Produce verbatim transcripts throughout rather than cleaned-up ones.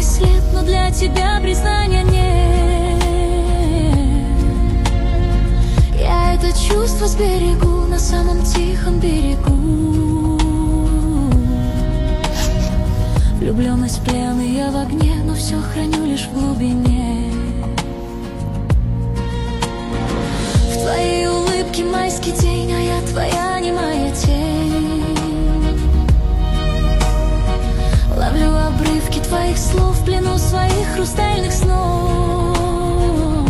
след, но для тебя признания нет. Я это чувство сберегу на самом тихом берегу. Влюбленность, плен, и я в огне, но все храню лишь в глубине. В твоей улыбке майский день, а я твоя немая тень. Ловлю обрывки твоих слов в плену своих хрустальных снов.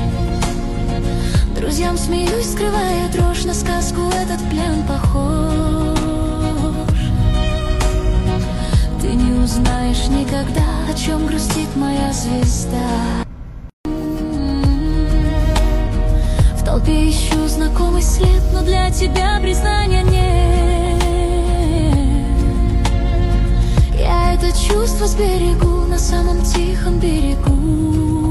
Друзьям смеюсь, скрывая дрожь, на сказку этот плен похож. Ты не узнаешь никогда, о чем грустит моя звезда. В толпе ищу знакомый след, но для тебя признания нет. Я это чувство сберегу на самом тихом берегу.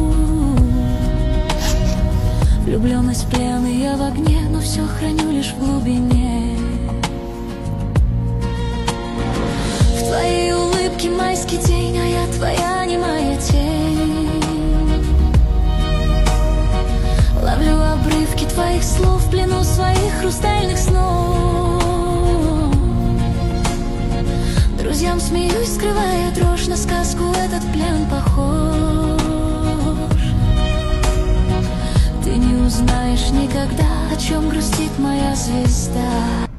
Влюбленность, плен, и я в огне, но все храню лишь в глубине. В твоей улыбке майский день, а я твоя немая тень. Ловлю обрывки твоих слов в плену своих хрустальных снов. Друзьям смеюсь, скрывая дрожь, на сказку этот плен похож. Ты не узнаешь никогда, о чем грустит моя звезда.